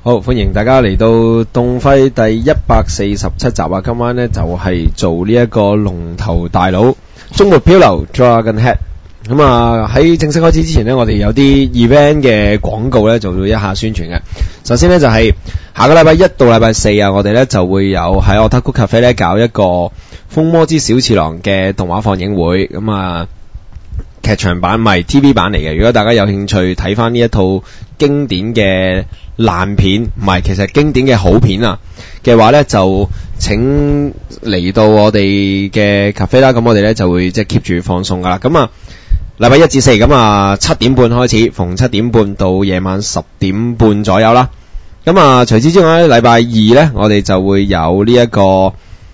好，歡迎大家嚟到動輝第147集啊！今晚呢就係做呢一個龍頭大佬終末漂流 Dragon Head。咁啊喺正式開始之前呢，我哋有啲 event 嘅廣告呢做咗一下宣傳嘅。首先呢，就係下個禮拜1到禮拜4啊，我哋呢就會有喺 Otaku Cafe 呢搞一個《風魔之小次郎》嘅動畫放映會。咁啊劇場版唔係 TV 版嚟嘅，如果大家有興趣睇翻呢一套經典嘅爛片，唔係其實經典嘅好片啊嘅話呢，就請嚟到我哋嘅 cafe 啦。咁我哋呢就會即係 keep 住放送噶啦。咁啊禮拜1至4咁啊7點半開始，逢7點半到夜晚10點半左右啦。咁啊除此之外呢，禮拜2呢，我哋就會有呢一個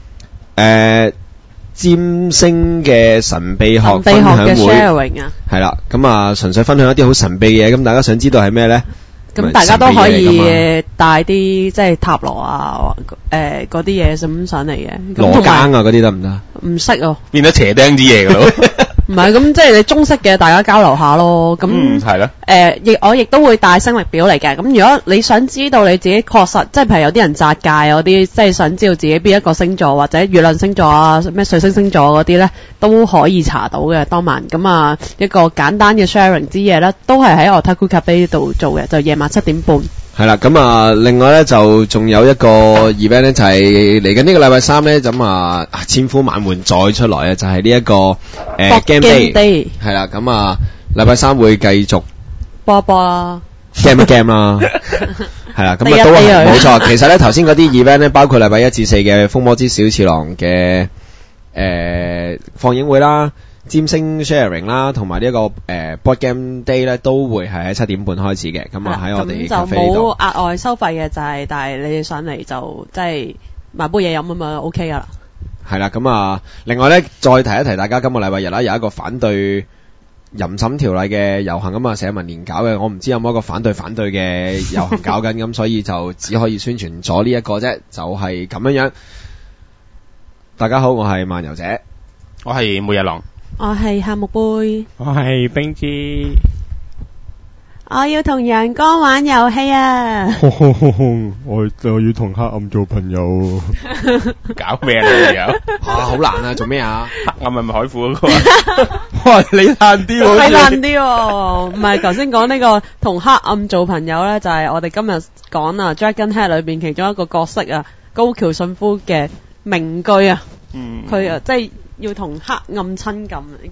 占星嘅神秘學分享會，係啦，咁啊純粹分享一啲好神秘嘅嘢，咁大家想知道係咩呢？ 咁大家都可以帶啲即係塔羅啊，嗰啲嘢咁上嚟嘅。 羅庚啊嗰啲得唔得？ 唔識啊， 變咗邪釘啲嘢噶咯。 唔係咁，即係你中式嘅，大家交流下咯。咁係啦。 我亦都會帶生力表嚟嘅。咁如果你想知道你自己確實，即係譬如有啲人扎界嗰啲，即係想知道自己邊一個星座或者月亮星座啊、咩水星星座嗰啲咧，都可以查到嘅當晚。咁啊，一個簡單嘅 sharing 之夜咧，都係喺 Otaku Cafe 度做嘅，就夜晚7點半。 係啦，咁啊，另外咧就仲有一個 event 咧，就係嚟緊呢個禮拜3咧，咁啊千呼萬喚再出來啊，就係呢一個Game Day 係啦，咁啊禮拜3會繼續波啦 game 啦，係啦，咁啊都係冇錯。其實咧頭先嗰啲 event 咧，包括禮拜1至4嘅風魔之小次郎嘅放映會啦。占星 sharing 啦，同埋呢一個board game day 咧，都會係喺7點半開始嘅。咁啊喺我哋咖啡度就冇額外收費嘅，就係但係你哋上嚟就即係買杯嘢飲咁啊 OK 噶啦。 係啦，咁啊另外咧再提一提大家，今個禮拜日啦有一個反對淫審條例嘅遊行，咁啊社民連搞嘅，我唔知有冇一個反對嘅遊行搞緊，咁所以就只可以宣傳咗呢一個啫，就係咁樣樣。大家好，我係漫遊者， 我係每日狼。 我係夏目貝， 我係冰之， 我要同陽光玩遊戲啊！ 我要同黑暗做朋友。 搞咩啊你又？ 好難啊！做咩啊？ 黑暗係咪海虎嗰個啊？ 哇，你爛啲喎！ 你爛啲喎！唔係頭先講呢個同黑暗做朋友咧，就係我哋今日講啊《Dragon Head》裏邊其中一個角色啊，高橋信夫嘅名句啊。佢啊，即係。要同黑暗親近，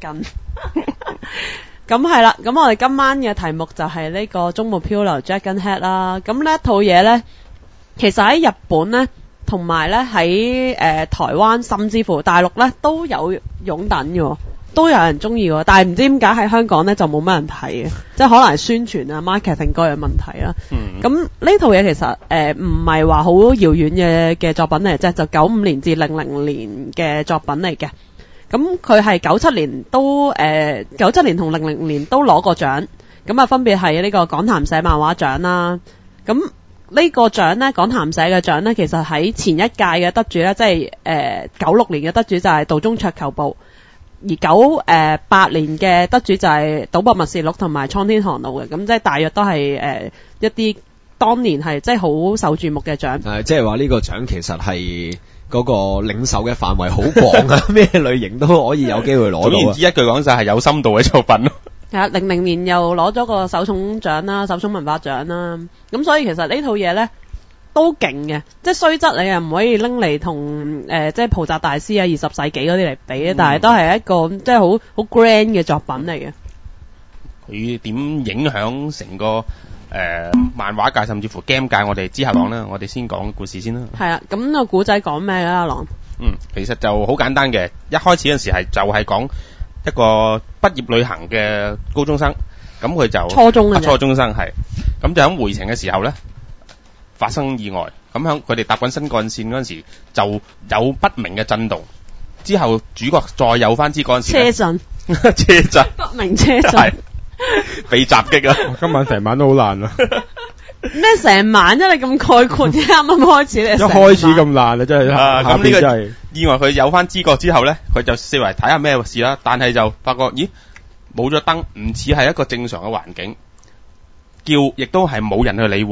咁係啦。咁我哋今晚嘅題目就係呢個終末漂流 Dragon Head 啦。咁呢一套嘢呢，其實喺日本呢，同埋呢喺台灣，甚至乎大陸呢，都有擁躉嘅，都有人中意嘅。但係唔知點解喺香港呢，就冇乜人睇嘅，即係可能係宣傳啊、marketing 各樣問題啦。咁呢套嘢其實唔係話好遙遠嘅作品嚟，即係就95年至00年嘅作品嚟嘅。咁佢係97年都97年同00年都攞過獎，咁啊分別係呢個講談社漫畫獎啦。咁呢個獎呢，講談社嘅獎呢，其實喺前一屆嘅得主呢，即係96年嘅得主就係道中桌球部，而98年嘅得主就係島博默示錄同埋蒼天航路嘅。咁即係大約都係一啲當年係即係好受注目嘅獎。 即係話呢個獎其實係嗰個領受嘅範圍好廣啊，咩類型都可以有機會攞到啊。總言之一句講就係有深度嘅作品咯。 係啊，00年又攞咗個手塚獎啦、手塚文化獎啦。咁所以其實呢套嘢咧都勁嘅，即係雖則你又唔可以拎嚟同即係浦澤大師啊、20世紀嗰啲嚟比，但係都係一個即係好 grand 嘅作品嚟嘅。 佢點影響成個漫畫界甚至乎 game 界，我哋之後講啦。我哋先講故事先啦。係啦， 咁個古仔講咩咧，阿郎？ 其實就好簡單嘅。一開始嗰陣時就係講一個畢業旅行嘅高中生，咁佢就初中生係，咁就喺回程嘅時候咧發生意外，咁響佢哋搭緊新幹線嗰陣時就有不明嘅震動，之後主角再有翻支嗰陣時車震不明車震被襲擊啊！ 今晚成晚都好爛啊！ 咩成晚啫？你咁概括嘅，啱啱開始咧， 一開始咁爛啊，真係咁呢個意外佢有翻知覺之後咧，佢就四圍睇下咩事啦，但係就發覺咦冇咗燈，唔似係一個正常嘅環境，叫亦都係冇人去理會，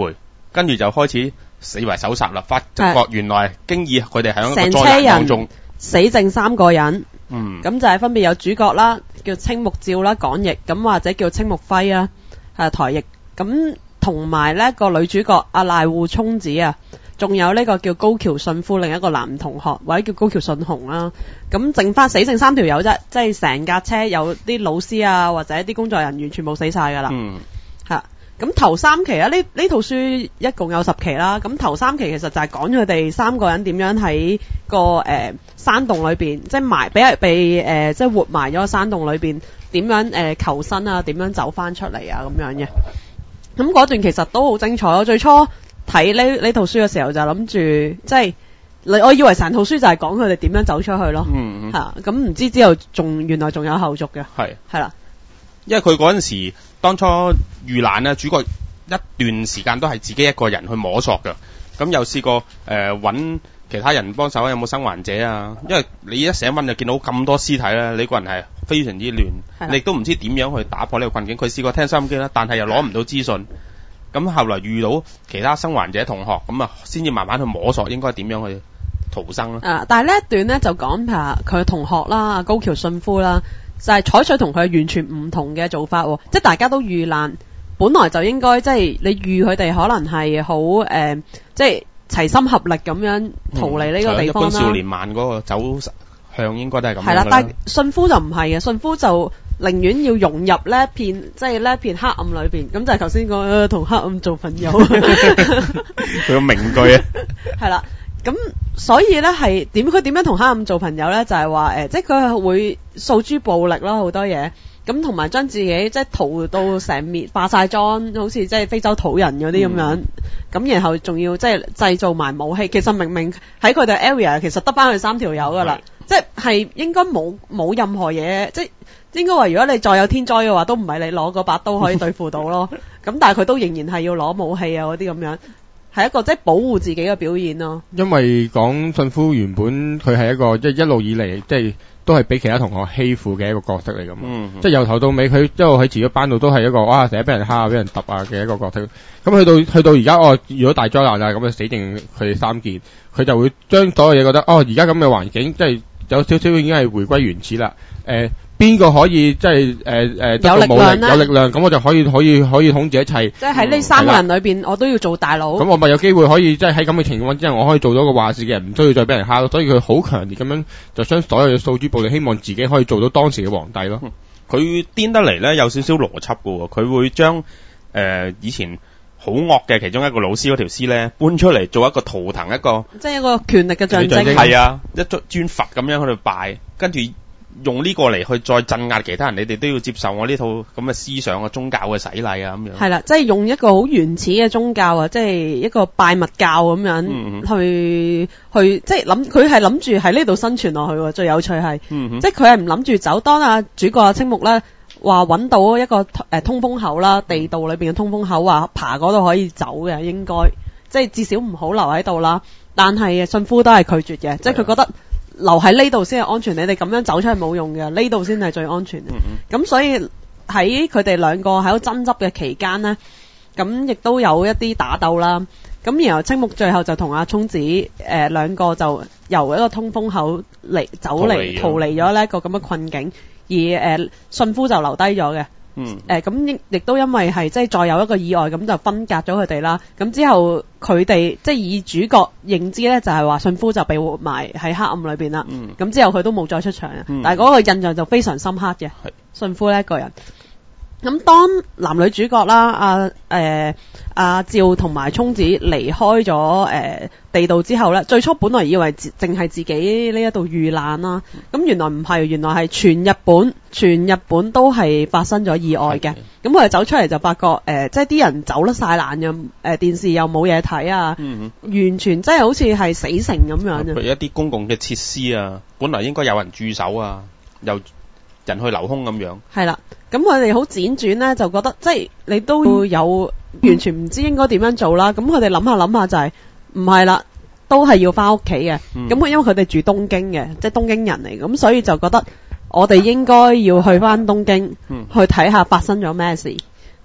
跟住就開始四圍搜查啦，發覺原來經已佢哋喺一個成車災難當中人死剩3個人， 咁就係分別有主角啦，叫青木照啦港譯，咁或者叫青木輝啊，係台譯，咁同埋呢個女主角阿瀨戶聰子啊，仲有呢個叫高橋信夫另一個男同學，或者叫高橋信雄啦，咁死剩3條友啫，即係成架車有啲老師啊或者啲工作人員全部死晒㗎啦。咁頭3期啦，呢套書一共有10期啦。咁頭3期其實就係講佢哋3個人點樣喺個山洞裏邊，即係被即係活埋咗個山洞裏邊，點樣求生啊，點樣走翻出嚟啊咁樣嘅。咁嗰段其實都好精彩。我最初睇呢套書嘅時候就諗住，即係我以為成套書就係講佢哋點樣走出去咯。咁唔知之後原來仲有後續嘅。係啦。 因為佢嗰陣時當初遇難咧，主角一段時間都係自己一個人去摸索㗎。咁又試過揾其他人幫手，有冇生還者啊？因為你一寫文就見到咁多屍體咧，你個人係非常之亂，你亦都唔知點樣去打破呢個困境。佢試過聽收音機啦，但係又攞唔到資訊。咁後來遇到其他生還者同學，咁啊先至慢慢去摸索應該點樣去逃生啦。 但係呢一段咧就講佢同學啦，高橋信夫啦。就係採取同佢完全唔同嘅做法喎，即係大家都遇難，本來就應該即係你預佢哋可能係好即係齊心合力咁樣逃離呢個地方啦。 少年漫嗰個走向應該都係咁樣。 係啦，但係信夫就唔係嘅，信夫就寧願要融入呢一片即係呢一片黑暗裏邊，咁就係頭先講同黑暗做朋友。 佢個名句啊。 係啦。咁所以咧係佢點樣同黑暗做朋友咧？就係話即係佢係會訴諸暴力啦，好多嘢咁，同埋將自己即係塗到成面化晒妝，好似即係非洲土人嗰啲咁樣。咁然後仲要即係製造埋武器。其實明明喺佢哋 area 其實得翻佢3條友噶啦，即係應該冇任何嘢，即係應該話如果你再有天災嘅話，都唔係你攞嗰把刀可以對付到咯。咁但係佢都仍然係要攞武器啊嗰啲咁樣。係一個即係保護自己嘅表現咯。 因為講信夫原本佢係一個即係一路以嚟即係都係俾其他同學欺負嘅一個角色嚟㗎嘛。即係由頭到尾佢一路喺自己班度都係一個哇成日俾人蝦啊俾人揼啊嘅一個角色。咁去到而家遇到大災難啦，咁就死定佢哋3件，佢就會將所有嘢覺得而家咁嘅環境即係有少少已經係回歸原始啦。邊個可以即係得到武力有力量，咁我就可以統治一切。 即係喺呢3個人裏邊，我都要做大佬。 咁我咪有機會可以即係喺咁嘅情況之下，我可以做到個話事嘅人，唔需要再俾人蝦咯。所以佢好強烈咁樣就將所有嘅訴諸暴力，希望自己可以做到當時嘅皇帝咯。 佢癲得嚟咧，有少少邏輯㗎喎。佢會將以前好惡嘅其中一個老師嗰條屍咧搬出嚟做一個圖騰，一個即係一個權力嘅象徵。 係啊，一尊佛咁樣喺度拜，跟住用呢個嚟去再鎮壓其他人，你哋都要接受我呢套咁嘅思想啊，宗教嘅洗禮啊咁樣。係啦， 即係用一個好原始嘅宗教啊，即係一個拜物教咁樣去即係佢係諗住喺呢度生存落去喎。最有趣係，即係佢係唔諗住走。當主角青木咧話揾到一個通風口啦，地道裏邊嘅通風口，話爬嗰度可以走嘅，應該即係至少唔好留喺度啦。但係信夫都係拒絕嘅，即係佢覺得留喺呢度先係安全，你哋咁樣走出去冇用嘅，呢度先係最安全嘅。咁所以喺佢哋兩個喺度爭執嘅期間呢，咁亦都有一啲打鬥啦。咁然後青木最後就同阿聰子兩個就由一個通風口逃離咗呢一個咁嘅困境，而信夫就留低咗嘅。咁亦都因為係即係再有一個意外，咁就分隔咗佢哋啦。咁之後佢哋即係以主角認知咧，就係話信夫就被活埋喺黑暗裏邊啦。咁之後佢都冇再出場嘅，但係嗰個印象就非常深刻嘅。信夫呢一個人。咁當男女主角啦，阿趙同埋聰子離開咗地道之後咧，最初本來以為淨係自己呢一度遇難啦，咁原來唔係，原來係全日本都係發生咗意外嘅。咁佢哋走出嚟就發覺即係啲人走得晒爛嘅，電視又冇嘢睇啊，完全真係好似係死城咁樣嘅。 譬如一啲公共嘅設施啊，本來應該有人駐守啊，又人去樓空咁樣。係啦。 咁佢哋好輾轉咧，就覺得即係你都會有完全唔知應該點樣做啦。咁佢哋諗下就係唔係啦，都係要翻屋企嘅。咁因為佢哋住東京嘅，即係東京人嚟，咁所以就覺得我哋應該要去翻東京去睇下發生咗咩事。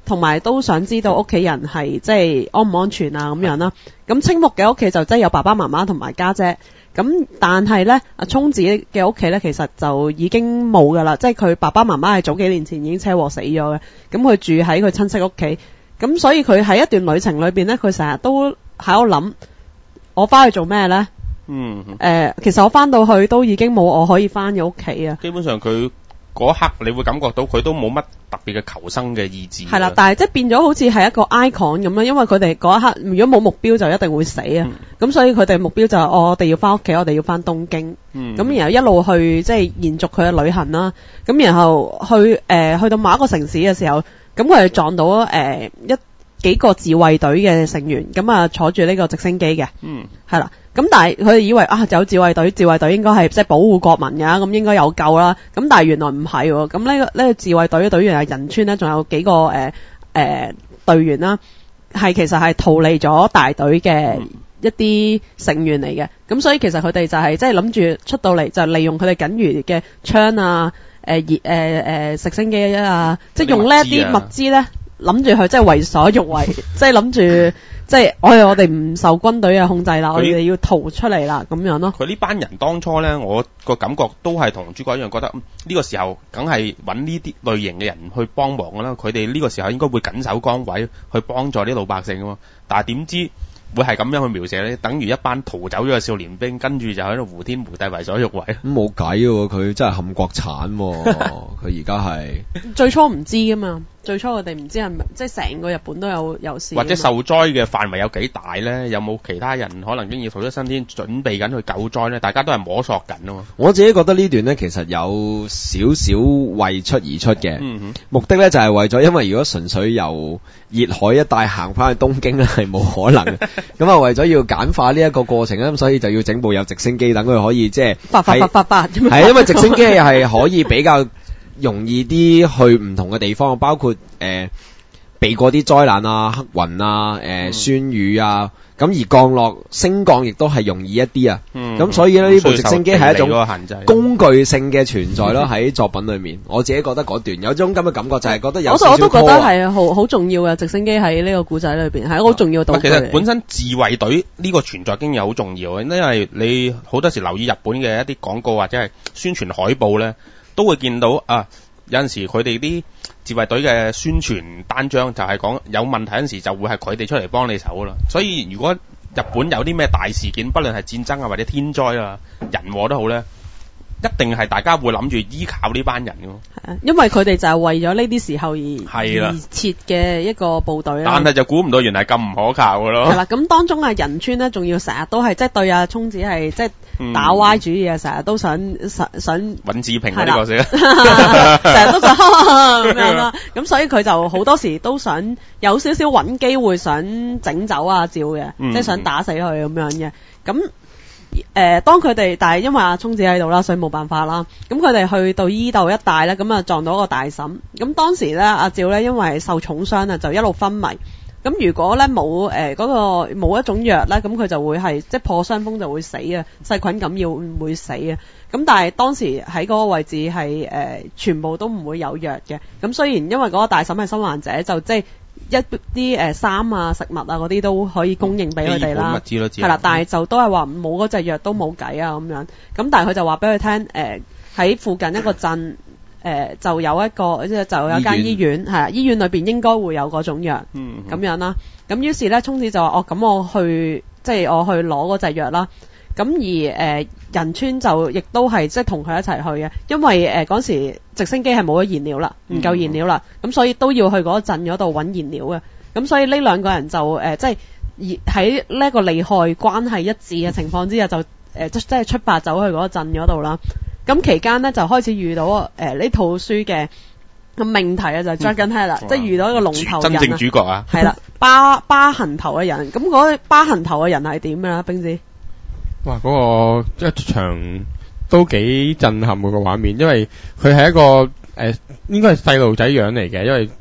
同埋都想知道屋企人係即係安唔安全啊咁樣啦。咁青木嘅屋企就即係有爸爸媽媽同埋家姐。咁但係咧，阿聰子嘅屋企咧，其實就已經冇噶啦，即係佢爸爸媽媽係早幾年前已經車禍死咗嘅。咁佢住喺佢親戚屋企，咁所以佢喺一段旅程裏邊咧，佢成日都喺度諗，我翻去做咩咧？其實我翻到去都已經冇我可以翻嘅屋企啊。 基本上佢嗰刻你會感覺到佢都冇乜特別嘅求生嘅意志。 係啦，但係即係變咗好似係一個 icon 咁啦，因為佢哋嗰一刻如果冇目標就一定會死啊。咁所以佢哋目標就係我哋要翻屋企，我哋要翻東京。咁然後一路去即係延續佢嘅旅行啦。咁然後去到某一個城市嘅時候，咁佢哋撞到幾個自衛隊嘅成員，咁啊坐住呢個直升機嘅。係啦。咁但係佢哋以為有自衛隊應該係即係保護國民㗎，咁應該有救啦。咁但係原來唔係喎。咁呢個自衛隊嘅隊員係仁川咧，仲有幾個隊員啦，其實係逃離咗大隊嘅一啲成員嚟嘅。咁所以其實佢哋就係即係諗住出到嚟就利用佢哋僅餘嘅槍啊、直升機啊，即係用呢一啲物資咧，諗住去即係為所欲為，即係諗住。即係我哋唔受軍隊嘅控制啦，我哋要逃出嚟啦，咁樣咯。 佢呢班人當初咧，我個感覺都係同主角一樣，覺得呢個時候梗係揾呢啲類型嘅人去幫忙㗎啦。佢哋呢個時候應該會緊守崗位去幫助啲老百姓㗎嘛。但係點知會係咁樣去描寫咧？等於一班逃走咗嘅少年兵，跟住就喺度胡天胡地為所欲為。 咁冇計喎，佢真係冚國產喎，佢而家係最初唔知㗎嘛。最初我哋唔知係咪即係成個日本都有事， 或者受災嘅範圍有幾大咧？有冇其他人可能已經要逃出生天，準備緊去救災咧？大家都係摸索緊啊嘛。 我自己覺得呢段咧其實有少少為出而出嘅，目的咧就係為咗，因為如果純粹由熱海一帶行翻去東京咧係冇可能嘅，咁啊為咗要簡化呢一個過程咧，咁所以就要整部有直升機，等佢可以即係係因為直升機係可以比較容易啲去唔同嘅地方，包括避過啲災難啊、黑雲啊、酸雨啊，咁而降落升降亦都係容易一啲啊。咁所以咧呢部直升機係一種工具性嘅存在咯，喺作品裏面，我自己覺得嗰段有種咁嘅感覺，就係覺得有少少我都覺得係好重要嘅直升機喺呢個故仔裏邊係好重要嘅道具。 其實本身自衛隊呢個存在經驗好重要嘅，因為你好多時留意日本嘅一啲廣告或者係宣傳海報咧，都會見到有陣時佢哋啲自衛隊嘅宣傳單張就係講有問題嗰陣時就會係佢哋出嚟幫你手啦。所以如果日本有啲咩大事件，不論係戰爭啊或者天災啊、人禍都好咧，一定係大家會諗住依靠呢班人嘅。 因為佢哋就係為咗呢啲時候而設嘅一個部隊啦。 但係就估唔到原來咁唔可靠嘅咯。 係啦，咁當中仁川咧，仲要成日都係即係對阿聰子係即係打歪主意啊，成日都想尹志平嗰啲角色， 成日都想咁樣啦。咁所以佢就好多時都想有少少揾機會想整走阿趙嘅，即係想打死佢咁樣嘅。咁當佢哋，但係因為阿聰子喺度啦，所以冇辦法啦。咁佢哋去到伊豆一帶咧，咁啊撞到一個大嬸。咁當時咧，阿趙咧因為受重傷啊，就一路昏迷。咁如果咧冇冇一種藥咧，咁佢就會係即係破傷風就會死啊，細菌感染會死啊。咁但係當時喺嗰個位置係全部都唔會有藥嘅。咁雖然因為嗰個大嬸係生還者，就即係一啲衫啊、食物啊嗰啲都可以供應俾佢哋啦。係啦，但係就都係話冇嗰隻藥都冇計啊咁樣。咁但係佢就話俾佢聽，喺附近一個鎮。就有間醫院，係啦，醫院裏邊應該會有嗰種藥，咁樣啦。咁於是咧，聰子就話：咁我去攞嗰隻藥啦。咁而仁川就亦都係即係同佢一齊去嘅，因為嗰時直升機係冇咗燃料啦，唔夠燃料啦，咁所以都要去嗰個鎮嗰度揾燃料嘅。咁所以呢兩個人就即係喺呢一個利害關係一致嘅情況之下，就即係出發走去嗰個鎮嗰度啦。咁期間咧就開始遇到呢套書嘅命題啊，就係 Dragon Head 啦，即係遇到一個龍頭人， 真正主角啊， 係啦，疤痕頭嘅人。咁嗰個疤痕頭嘅人係點嘅啦，冰子？ 哇！嗰個一場都幾震撼嗰個畫面，因為佢係一個應該係細路仔樣嚟嘅，因為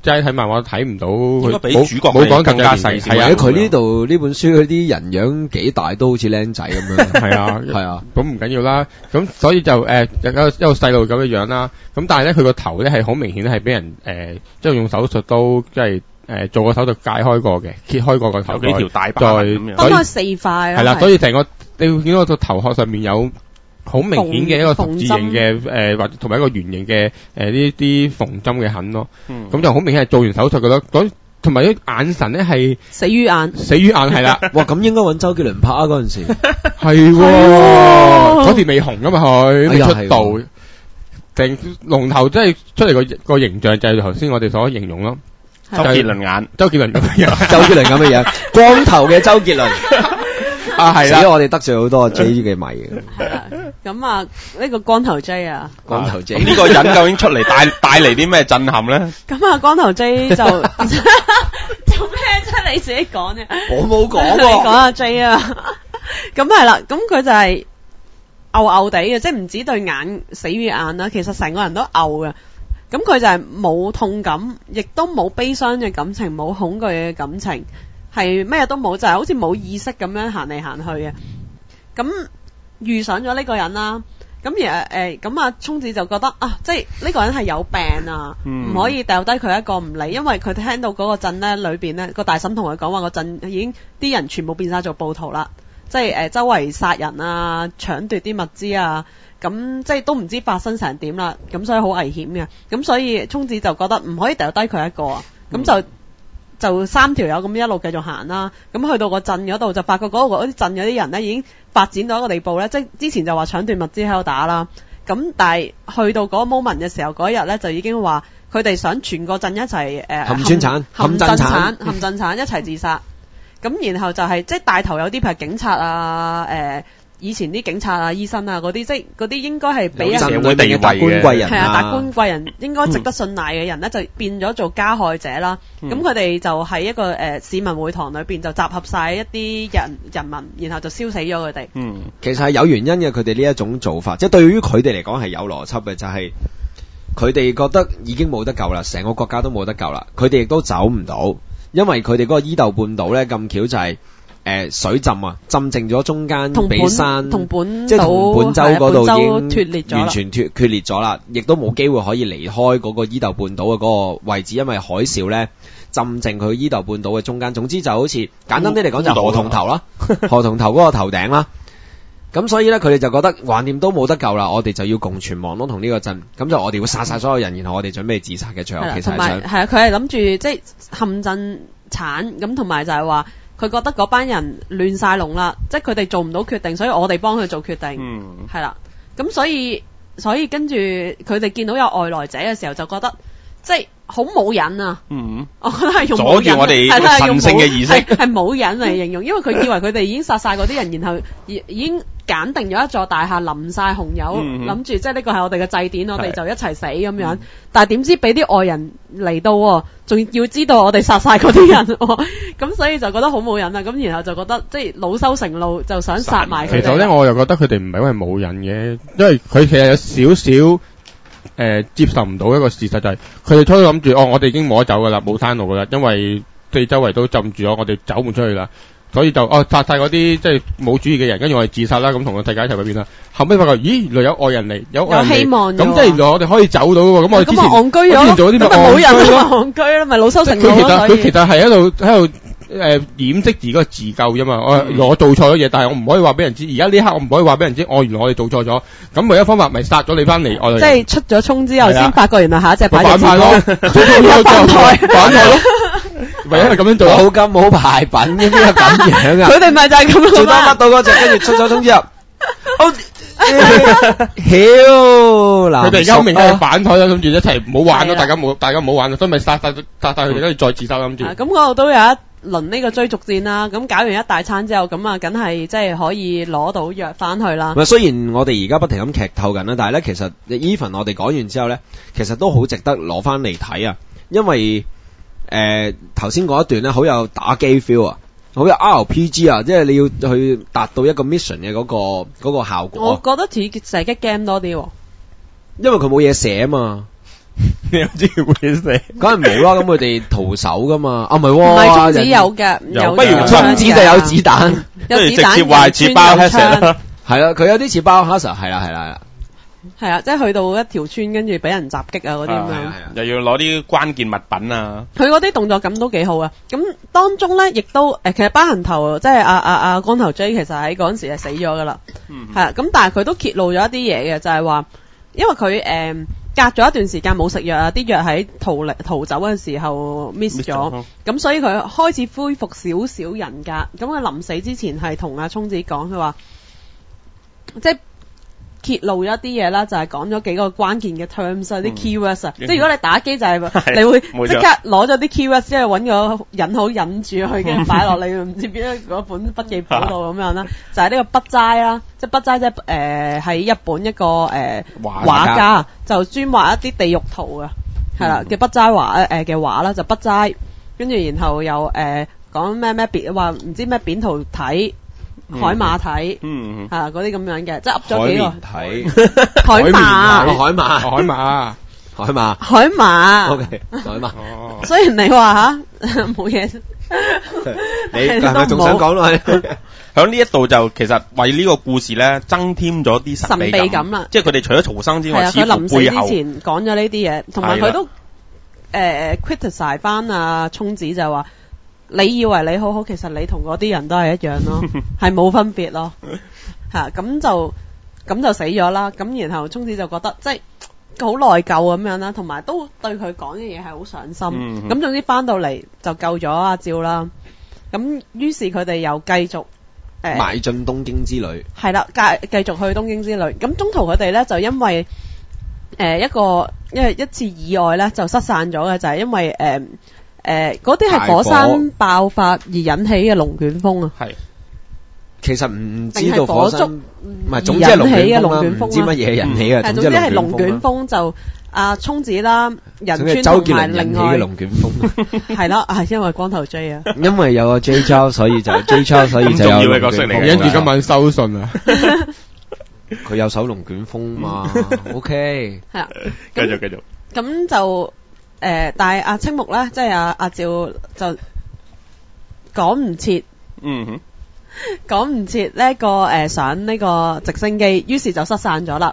齋睇漫畫睇唔到佢比主角冇講更加細緻。 係啊，佢呢度呢本書嗰啲人樣幾大都好似僆仔咁樣。 係啊， 係啊， 咁唔緊要啦。咁所以就有一個細路咁嘅樣啦。咁但係咧佢個頭咧係好明顯係俾人即係用手術刀即係做個手術解開過嘅，揭開過個頭， 有幾條大疤咁樣， 分開4塊。 係啦，所以成個你會見到個頭殼上面有好明顯嘅一個十字形嘅或者同埋一個圓形嘅呢啲縫針嘅痕咯。咁就好明顯係做完手術嘅咯。同埋啲眼神咧係死魚眼係啦。 哇，咁應該揾周杰倫拍啊嗰陣時。 係喎，嗰時未紅噶嘛佢，未出道。定龍頭即係出嚟個形象就係頭先我哋所形容咯。 周杰倫眼， 周杰倫咁嘅樣， 周杰倫咁嘅樣，光頭嘅周杰倫。 啊係啦， 所以我哋得罪好多 J 嘅迷嘅。 係啦，咁啊呢個光頭 J 啊， 光頭 J 呢個人究竟出嚟帶嚟啲咩震撼咧？ 咁啊光頭 J 就做咩啫？你自己講啫， 我冇講喎。 你講阿 J 啊，咁係啦，咁佢就係牛地嘅，即係唔止對眼死魚眼啦，其實成個人都牛嘅。咁佢就係冇痛感，亦都冇悲傷嘅感情，冇恐懼嘅感情，係咩都冇，就係好似冇意識咁樣行嚟行去嘅。咁遇上咗呢個人啦，咁咁阿聰子就覺得啊，即係呢個人係有病啊，唔可以掉低佢一個唔理，因為佢聽到嗰個鎮咧裏邊咧個大嬸同佢講話，個鎮已經啲人全部變晒做暴徒啦，即係周圍殺人啊，搶奪啲物資啊。咁即係都唔知發生成點啦，咁所以好危險嘅，咁所以聰子就覺得唔可以掉低佢一個啊，咁就3條友咁一路繼續行啦，咁去到個鎮嗰度就發覺嗰啲鎮嗰啲人咧已經發展到一個地步咧，即係之前就話搶奪物資喺度打啦，咁但係去到嗰個 moment 嘅時候，嗰一日咧就已經話佢哋想全個鎮一齊冚鎮產一齊自殺，咁然後就係即係帶頭有啲譬如警察啊以前啲警察啊、醫生啊嗰啲，即係嗰啲應該係俾人社會地位嘅， 係啊，達官貴人應該值得信賴嘅人咧，就變咗做加害者啦。咁佢哋就喺一個市民會堂裏邊就集合晒一啲人民，然後就燒死咗佢哋。 其實係有原因嘅，佢哋呢一種做法，即係對於佢哋嚟講係有邏輯嘅，就係佢哋覺得已經冇得救啦，成個國家都冇得救啦，佢哋亦都走唔到，因為佢哋嗰個伊豆半島咧咁巧就係。水浸啊，浸淨咗中間比山， 同本即係同本州嗰度已經脫裂咗， 完全決裂咗啦，亦都冇機會可以離開嗰個伊豆半島嘅嗰個位置，因為海嘯咧浸淨佢伊豆半島嘅中間。總之就好似簡單啲嚟講就係河童頭啦，河童頭嗰個頭頂啦。咁所以咧，佢哋就覺得橫掂都冇得救啦，我哋就要共存亡咯，同呢個鎮。咁就我哋會殺晒所有人，然後我哋準備自殺嘅。最後其實係想係啊，佢係諗住即係陷鎮產咁，同埋就係話。佢覺得嗰班人亂晒龍啦，即係佢哋做唔到決定，所以我哋幫佢做決定，係啦。咁所以跟住佢哋見到有外來者嘅時候，就覺得即係好冇癮啊！我覺得係用阻住我哋神聖嘅儀式， 係冇癮嚟形容，因為佢以為佢哋已經殺晒嗰啲人，然後已經揀定咗一座大廈淋晒紅油，諗住即係呢個係我哋嘅祭典，我哋就一齊死咁樣。但係點知俾啲外人嚟到，仲要知道我哋殺晒嗰啲人，咁所以就覺得好冇癮啦。咁然後就覺得即係惱羞成怒，就想殺埋佢哋。 其實咧，我又覺得佢哋唔係因為冇癮嘅，因為佢其實有少少接受唔到一個事實，就係佢哋初初諗住我哋已經冇得走噶啦，冇山路噶啦，因為地周圍都浸住咗，我哋走唔出去啦。所以就殺晒嗰啲即係冇主意嘅人，跟住我哋自殺啦，咁同個世界一齊去邊啦。後尾發覺，咦，原來有外人嚟，有希望嘅。 咁即係原來我哋可以走到喎。咁我哋之前戇居咗， 之前做嗰啲咪冇人咪戇居咯，咪惱羞成怒咯。 佢其實係喺度掩飾自己個自救啫嘛。我做錯咗嘢，但係我唔可以話俾人知。而家呢刻我唔可以話俾人知，原來我哋做錯咗。咁唯一方法咪殺咗你翻嚟。 即係出咗衝之後先發覺原來下一隻牌反派咯，反派咯。唯一係咁樣做， 冇咁冇牌品嘅，邊有咁樣啊？ 佢哋咪就係咁咯。 最多乜到嗰隻，跟住出咗衝之後， 佢哋優明係反台啦，諗住一齊唔好玩咯，大家唔好玩啦，所以咪殺晒佢哋，跟住再自殺諗住。 咁嗰度都有一輪呢個追逐戰啦。咁搞完一大餐之後，咁啊，梗係即係可以攞到藥翻去啦。 雖然我哋而家不停咁劇透緊啦，但係咧，其實 even 我哋講完之後咧，其實都好值得攞翻嚟睇啊，因為頭先嗰一段咧，好有打機 feel 啊，好有 RPG 啊，即係你要去達到一個 mission 嘅嗰個效果。 我覺得似射擊 game 多啲， 因為佢冇嘢寫啊嘛， 你又知會死？ 梗係冇啦，咁佢哋徒手噶嘛，唔係喎， 唔係中指有嘅， 有不如中指就有子彈， 有子直接彈話似包 hazard 啦， 係啦，佢有啲似包 hazard，係啦， 係啊，即係去到一條村跟住俾人襲擊啊嗰啲咁樣。 又要攞啲關鍵物品啊。 佢嗰啲動作感都幾好啊！咁當中咧，亦都其實巴痕頭即係阿光頭 J 其實喺嗰陣時係死咗噶啦，係啊。咁但係佢都揭露咗一啲嘢嘅，就係話，因為佢隔咗一段時間冇食藥啊，啲藥喺逃走嘅時候 miss 咗，咁所以佢開始恢復少少人格。咁佢臨死之前係同阿聰子講，佢話即係揭露咗一啲嘢啦，就係講咗幾個關鍵嘅 terms 啲 keywords 啊，即係如果你打機就係你會即刻攞咗啲 keywords，即係揾個引號引住佢，跟住擺落你唔知邊一嗰本筆記簿度咁樣啦。就係呢個筆齋啦，即係筆齋即係喺日本一個畫家，就專畫一啲地獄圖嘅，係啦嘅筆齋畫嘅畫啦，就筆齋，跟住然後又講咩話唔知咩扁桃體。海馬體，嗰啲咁樣嘅，即係噏咗幾個海馬，OK， 海馬。 雖然你話冇嘢， 你係咪仲想講落去？ 響呢一度就其實為呢個故事咧增添咗啲神秘感啦。即係佢哋除咗曹生之外， 佢臨死之前講咗呢啲嘢，同埋佢都criticize 翻阿聰子就話。你以為你好好，其實你同嗰啲人都係一樣咯，係冇分別咯，咁就死咗啦。咁然後聰子就覺得即係好內疚咁樣啦，同埋都對佢講嘅嘢係好上心。咁總之翻到嚟就救咗阿趙啦。咁於是佢哋又繼續邁進東京之旅。係啦， 繼續去東京之旅。咁中途佢哋咧就因為一次意外咧就失散咗嘅，就係因為嗰啲係火山爆發而引起嘅龍捲風啊！係， 其實唔知道火山唔係，總之係龍捲風，唔知乜嘢引起嘅。 總之係龍捲風就阿聰子啦，仁川同埋另外嘅龍捲風係啦，係因為光頭 J 啊， 因為有個 J 超，所以就 J 超，所以就有嘅角色嚟嘅。 跟住今晚收信啊！ 佢有手龍捲風嘛？OK， 係啊， 繼續。 咁就。但係阿青木咧，即係阿趙就趕唔切，趕唔切呢個上呢個直升機，於是就失散咗啦。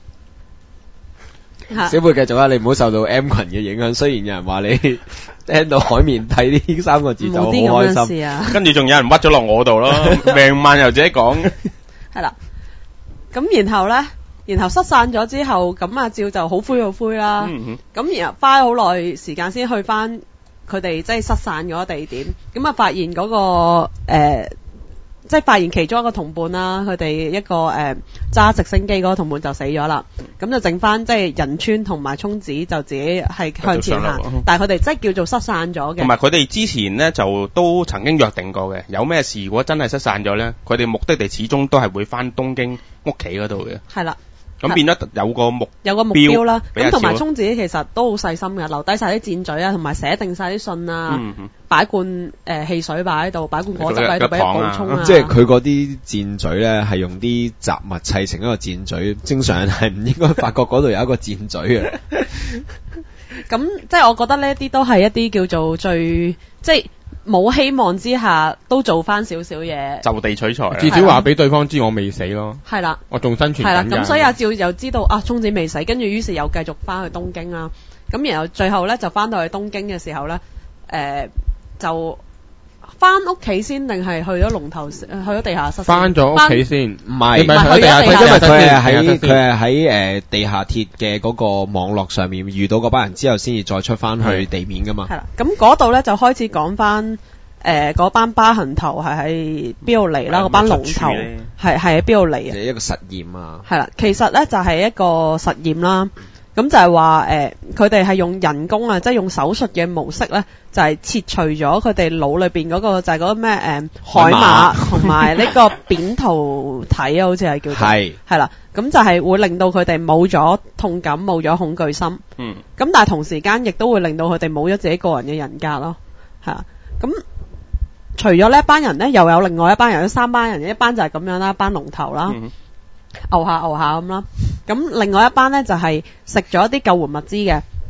小貝繼續啊，你唔好受到 M 群嘅影響。雖然有人話你聽到海綿體呢3個字就好開心， 跟住仲有人屈咗落我度咯，命漫由自己講。 係啦，咁然後失散咗之後，咁阿趙就好灰啦。咁然後花好耐時間先去翻佢哋即係失散嗰個地點。咁啊發現嗰個即係發現其中一個同伴啦，佢哋一個揸直升機嗰個同伴就死咗啦。咁就剩翻即係仁川同埋聰子就自己係向前行，但係佢哋即係叫做失散咗嘅。 同埋佢哋之前呢，就都曾經約定過嘅，有咩事如果真係失散咗呢，佢哋目的地始終都係會翻東京屋企嗰度嘅。係啦。咁變咗有個目標啦，咁同埋聰子其實都好細心嘅，留低晒啲箭嘴啊，同埋寫定晒啲信啊，擺罐汽水擺喺度，擺罐果汁喺度俾佢補充啊。 即係佢嗰啲箭嘴咧，係用啲雜物砌成一個箭嘴，正常人係唔應該發覺嗰度有一個箭嘴嘅。 咁即係我覺得呢一啲都係一啲叫做最即係。冇希望之下都做翻少少嘢， 就地取材， 至少話俾對方知我未死咯。 係啦， 我仲生存緊。 係啦，咁所以阿趙又知道聰子未死，跟住於是又繼續翻去東京啦。咁然後最後咧就翻到去東京嘅時候咧，就翻屋企先定係去咗龍頭去咗地下室？ 翻咗屋企先， 唔係去咗地下室， 因為佢係喺地下鐵嘅嗰個網絡上面遇到嗰班人之後，先至再出翻去地面噶嘛。 係啦，咁嗰度咧就開始講翻嗰班疤痕頭係喺邊度嚟啦，嗰班龍頭係喺邊度嚟嘅？ 一個實驗啊。 係啦，其實咧就係一個實驗啦。咁就係話佢哋係用人工啊，即係用手術嘅模式咧，就係切除咗佢哋腦裏邊嗰個就係嗰個咩海馬同埋呢個扁桃體啊，好似係叫做係啦。咁就係會令到佢哋冇咗痛感，冇咗恐懼心。咁但係同時間亦都會令到佢哋冇咗自己個人嘅人格咯。係啊。咁除咗呢一班人咧，又有另外一班人，有3班人，一班就係咁樣啦，一班龍頭啦。牛下咁啦，咁另外一班咧就係食咗一啲救援物資嘅，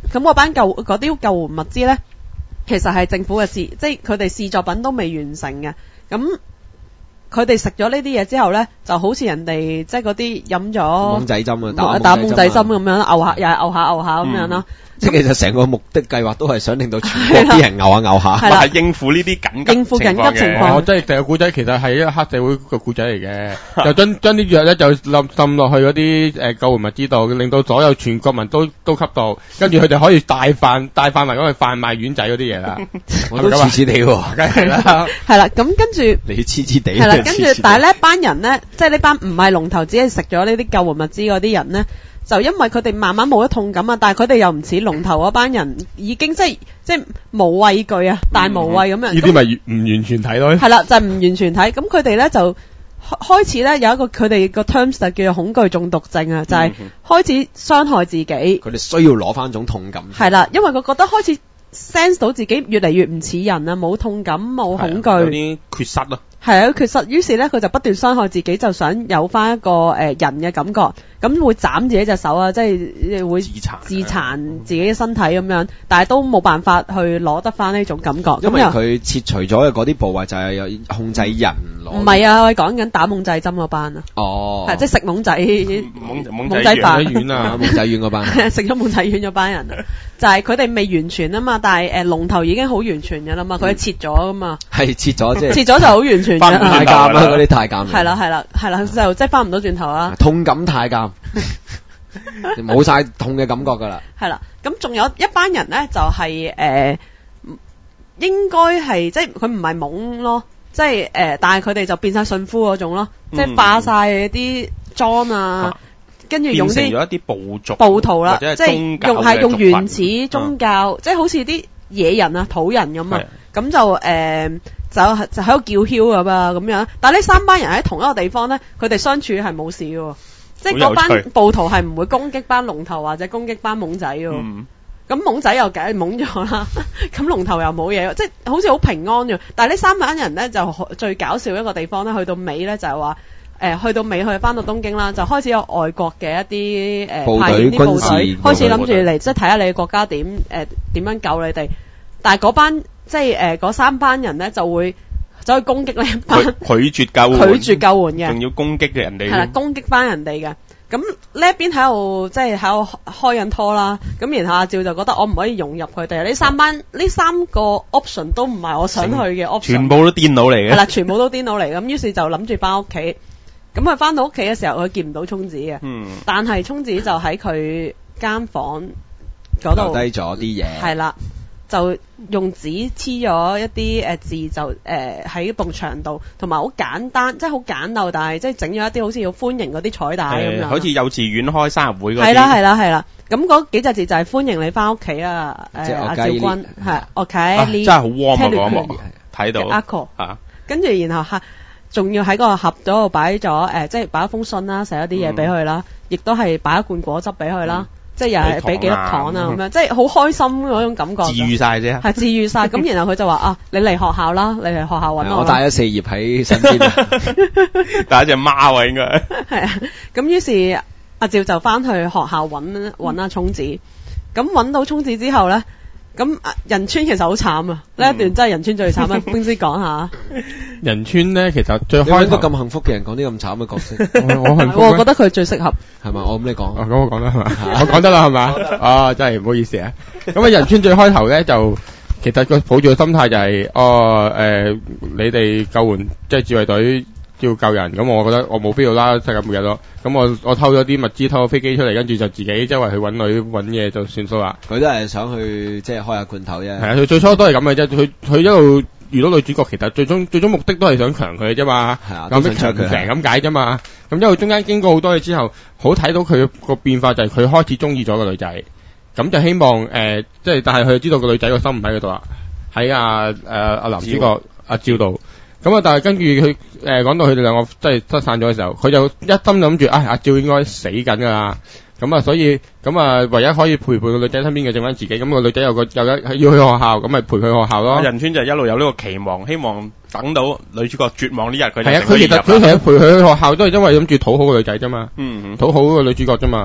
咁嗰班嗰啲救援物資咧，其實係政府嘅即係佢哋試作品都未完成嘅。咁佢哋食咗呢啲嘢之後咧，就好似人哋即係嗰啲飲咗懵仔針啊， 打懵仔針咁樣，牛下又係牛下咁樣啦。 即係其實成個目的計劃都係想令到全國啲人牛下， 係應付呢啲緊急情況。 即係第個古仔其實係一個黑社會個古仔嚟嘅，就將啲藥咧就滲落去嗰啲救援物資度，令到所有全國民都吸到，跟住佢哋可以大範圍咁去販賣丸仔嗰啲嘢啦。 我都黐黐地喎， 梗係啦。 係啦，咁跟住你黐黐地。 係啦，跟住但係呢班人咧，即係呢班唔係龍頭，只係食咗呢啲救援物資嗰啲人咧。就因為佢哋慢慢冇咗痛感啊，但係佢哋又唔似龍頭嗰班人已經即係無畏懼啊，大無畏咁樣。 呢啲咪唔完全睇咯。 係啦，就係唔完全睇。咁佢哋咧就開始咧有一個佢哋個 terms 就叫做恐懼中毒症啊，就係開始傷害自己。佢哋需要攞翻種痛感。 係啦，因為佢覺得開始 sense 到自己越嚟越唔似人啊，冇痛感，冇恐懼， 有啲缺失咯。 係啊，缺失。於是咧，佢就不斷傷害自己，就想有翻一個人嘅感覺。咁會斬自己隻手啊，即係會自殘自己嘅身體咁樣，但係都冇辦法去攞得翻呢種感覺。 因為佢切除咗嘅嗰啲部位就係有控制人攞。 唔係啊，我講緊打懵仔針嗰班啊。 哦， 係即係食懵仔懵仔飯丸啊， 懵仔丸嗰班。 食咗懵仔丸嗰班人啊，就係佢哋未完全啊嘛，但係龍頭已經好完全嘅啦嘛，佢切咗噶嘛。係切咗即係。 切咗就好完全。 太監啦，嗰啲太監。 係啦，就即係翻唔到轉頭啦。 痛感太監。冇晒痛嘅感覺噶啦， 係啦，咁仲有一班人咧，就係應該係即係佢唔係懵咯，即係但係佢哋就變晒順夫嗰種咯，即係化晒啲妝啊，跟住用啲變成咗一啲暴徒啦， 即係用原始宗教，即係好似啲野人啊、土人咁啊，咁就喺度叫囂咁啊咁樣，但係呢三班人喺同一個地方咧，佢哋相處係冇事嘅。即係嗰班暴徒係唔會攻擊班龍頭或者攻擊班懵仔喎，咁懵仔又梗係懵咗啦，咁龍頭又冇嘢，即係好似好平安嘅。但係呢三班人咧就最搞笑一個地方咧，去到尾咧就係話去到尾去翻到東京啦，就開始有外國嘅一啲派遣啲部隊開始諗住嚟，即係睇下你嘅國家點樣救你哋。但係嗰班即係嗰三班人咧就會走去攻擊呢一班拒絕救援嘅，仲要攻擊嘅人哋。 係啦，攻擊翻人哋嘅。咁呢一邊喺度即係喺度開緊拖啦。咁然後阿趙就覺得我唔可以融入佢哋。呢三個 option 都唔係我想去嘅 option。 全部都癲佬嚟嘅。 係啦，全部都癲佬嚟。咁於是就諗住翻屋企。咁佢翻到屋企嘅時候，佢見唔到聰子嘅。但係聰子就喺佢間房嗰度留低咗啲嘢。 係啦。就用紙黐咗一啲字就喺埲牆度，同埋好簡單，即係好簡陋，但係即係整咗一啲好似要歡迎嗰啲彩帶咁樣， 好似幼稚園開生日會嗰啲。 係啦，咁嗰幾隻字就係歡迎你翻屋企啊！阿趙君係 OK， 真係好 warm 啊嗰一幕，睇到嚇。跟住然後仲要喺個盒度擺咗即係擺一封信啦，寫一啲嘢俾佢啦，亦都係擺一罐果汁俾佢啦。即係又係俾幾粒糖啊咁樣，即係好開心嗰種感覺。 治癒晒啫， 係治癒晒。咁然後佢就話你嚟學校啦，你嚟學校揾我。 我帶咗4頁喺身邊， 帶一隻貓啊應該。 係啊，咁於是阿趙就翻去學校揾阿聰子。咁揾到聰子之後咧，咁仁川其實好慘啊！呢一段真係仁川最慘啊！冰師講下。 仁川咧其實最開頭咁幸福嘅人講啲咁慘嘅角色， 我覺得佢最適合。 係嘛？我咁你講。 咁我講得係嘛？我講得啦係嘛？真係唔好意思啊。咁仁川最開頭咧就其實佢抱住個心態就係你哋救援即係自衛隊要救人，咁我覺得我冇必要啦，世界末日咯。咁我偷咗啲物資，偷咗飛機出嚟，跟住就自己周圍去揾女揾嘢就算數啦。 佢都係想去即係開下罐頭啫。係啊，佢最初都係咁嘅啫。佢一路遇到女主角，其實最終目的都係想強佢嘅啫嘛。係啊，咁樣強佢成咁解啫嘛。咁因為中間經過好多嘢之後，好睇到佢個變化就係佢開始中意咗個女仔，咁就希望即係但係佢知道個女仔個心唔喺嗰度啦，喺阿男主角阿趙度。咁但係跟住佢講到佢哋兩個即係失散咗嘅時候，佢就一心諗住阿趙應該死緊㗎啦。咁所以咁唯一可以陪伴個女仔身邊嘅剩翻自己。咁個女仔有要去學校，咁咪陪佢學校咯。 仁川就一路有呢個期望，希望等到女主角絕望呢日佢就係啊，佢其實陪佢去學校都係因為諗住討好個女仔啫嘛。討好個女主角啫嘛。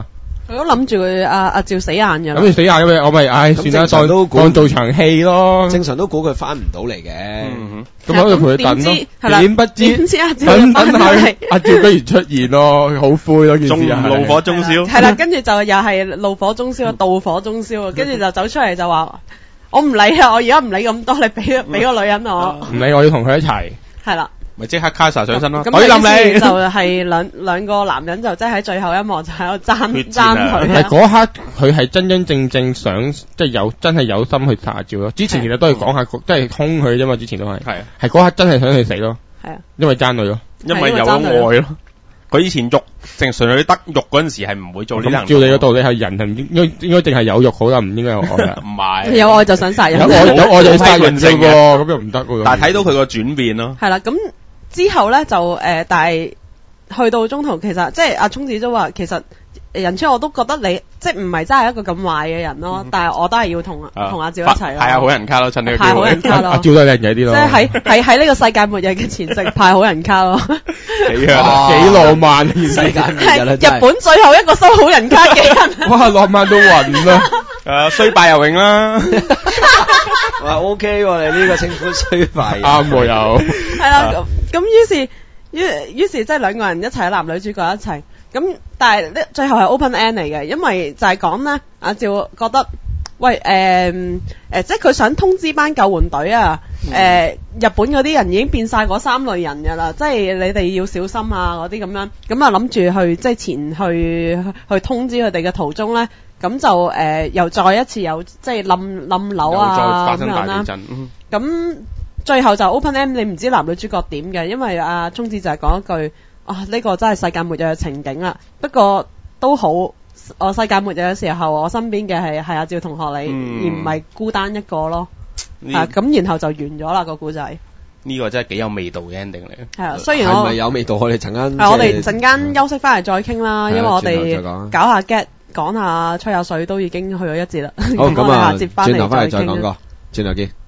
佢都諗住佢阿趙死硬嘅。 咁你死硬咁樣，我咪算啦，當做場戲咯。 正常都估佢翻唔到嚟嘅。 咁喺度陪佢等咯。點不知阿趙等下阿趙居然出現咯，好灰咯件事係。 怒火中燒。 係啦，跟住就又係怒火中燒，妒火中燒，跟住就走出嚟就話：我唔理啊，我而家唔理咁多，你俾個女人我。 唔理，我要同佢一齊。 係啦。 咪即刻卡莎上身咯！ 咁於是就係兩個男人就即係喺最後一幕就喺度爭佢。 係嗰刻佢係真正想即係真係有心去殺阿趙咯。之前其實都係講下，即係兇佢啫嘛。之前都係係嗰刻真係想佢死咯。係啊，因為爭女咯， 因為有咗愛咯。佢以前肉正常佢得肉嗰陣時係唔會做呢啲行動。 照你嗰道理係人係應該淨係有肉好啦，唔應該有愛啊。 唔係有愛就想殺人， 有愛就殺人啫喎，咁又唔得喎。 但係睇到佢個轉變咯。 係啦，咁。之後咧就但係去到中途其實即係阿聰子都話其實仁川我都覺得你即係唔係真係一個咁壞嘅人咯，但係我都係要同阿趙一齊咯， 派下好人卡咯，趁呢個機會派好人卡咯， 阿趙都係靚仔啲咯， 即係喺呢個世界末日嘅前夕派好人卡咯， 幾浪漫嘅世界末日啦， 日本最後一個收好人卡嘅人， 哇浪漫到暈啦， 衰敗游泳啦。 哇 OK 喎，你呢個稱呼衰敗啱喎又係啦，咁於是即係兩個人一齊，男女主角一齊，咁但係呢最後係 open end 嚟嘅，因為就係講咧阿趙覺得喂即係佢想通知班救援隊啊，日本嗰啲人已經變晒嗰3類人㗎啦，即係你哋要小心啊嗰啲咁樣，咁啊諗住去即係前去通知佢哋嘅途中咧。咁就又再一次有即係冧樓啊咁樣啦。咁最後就 open end， 你唔知男女主角點嘅，因為阿聰子就係講一句呢個真係世界末日嘅情景啦。不過都好，我世界末日嘅時候，我身邊嘅係阿趙同學你，而唔係孤單一個咯。咁然後就完咗啦個故仔。 呢個真係幾有味道嘅 ending 嚟。 係啊，雖然我係咪有味道？我哋陣間我哋陣間休息翻嚟再傾啦，因為我哋搞下 get。講下吹下水都已經去咗一節啦， 好咁啊， 下節翻嚟轉頭翻嚟再講過，轉頭見。